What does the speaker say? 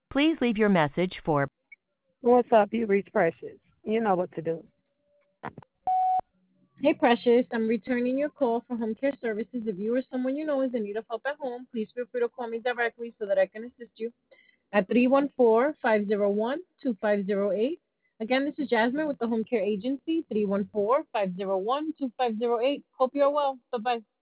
Please leave your message for What's up? You reach Precious. You know what to do. Hey, Precious. I'm returning your call for home care services. If you or someone you know is in need of help at home, please feel free to call me directly so that I can assist you at 314-501-2508. Again, this is Jasmine with the Home Care Agency, 314-501-2508. Hope you're well. Bye-bye.